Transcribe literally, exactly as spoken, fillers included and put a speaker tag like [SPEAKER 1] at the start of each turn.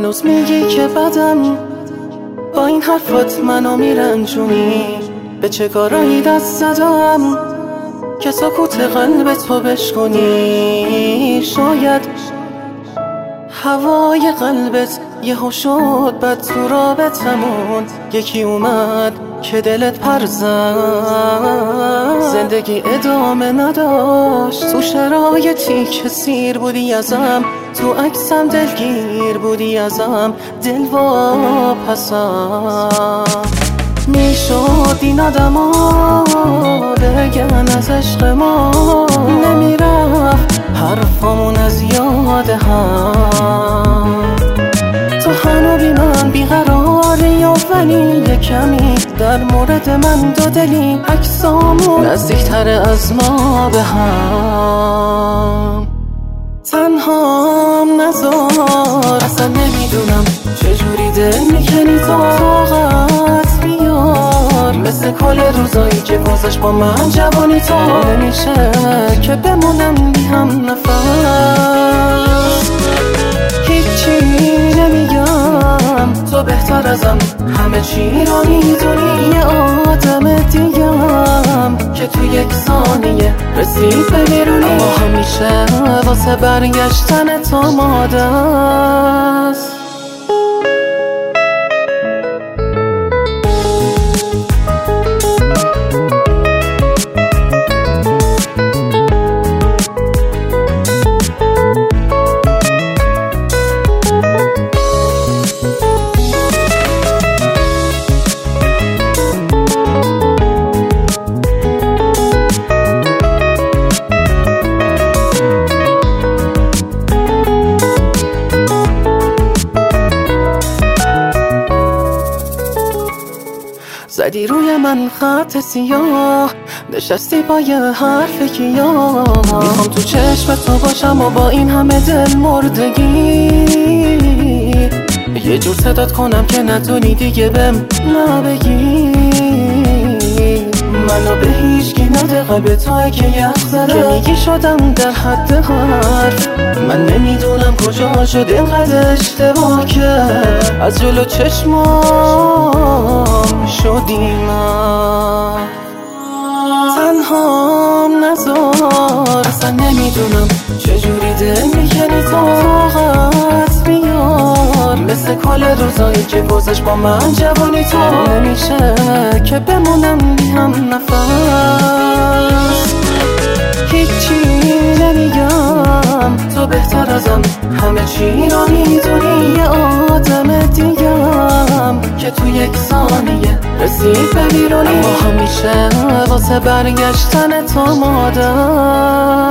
[SPEAKER 1] هنوز میگی که بدم، با این حرفات منو میرنجونی. به چه کارایی دست زدم که سکوت قلب تو بشکنی؟ شاید هوای قلبت یهو شد بد تو رابطمون، یکی اومد که دلت پر زد. زندگی ادامه نداشت تو شرایطی که سیر بودی ازم، تو عکسم دلگیر بودی ازم، دل واپسم. میشد این آدما بگن از عشق ما، نمیرفت حرفامون از یاد هم. تو هنو بی من بیقراری یا ولی یه کمی در مورد من دو دلی، عکسامون نزدیکتر از ما به هم. تنهام نذار، اصلا نمیدونم چجوری دل میکنی. طاقت بیار مثل کل روزایی که گذشت با من جوانی تو. نمیشه که بمونم بی هم نفس، هیچی نمیگم، تو بهتر ازم همه چی رو میدونی. یه آدم دیگم که تو یک ثانیه رسید به بیرونی، اما همیشه واسه برگشتن تو آماده است. زدی روی من خط سیاه، نشستی با یه حرف کیا. میخوام تو چشم تو باشم و با این همه دل مردگی یه جور صدات کنم که نتونی دیگه بهم نبگی. منو به هیچکی نده، قلب توه که یخ زده، که میگی شدم در حد حرف. من نمیدونم کجا شد اینقدر اشتباه که از جلو چشمام شدی من. تنهام نذار، اصلا نمیدونم چجوری دل میکنی. طاقت بیار مثل کل روزایی که گذشت با من جوانی تو. نمیشه که بمونم بی هم نفس، هیچی نمیگم، تو بهتر ازم همه چی رو میدونی. یه آدم دیگم که تو یک ثانیه رسید به بیرونی، اما همیشه واسه برگشتن تو آماده.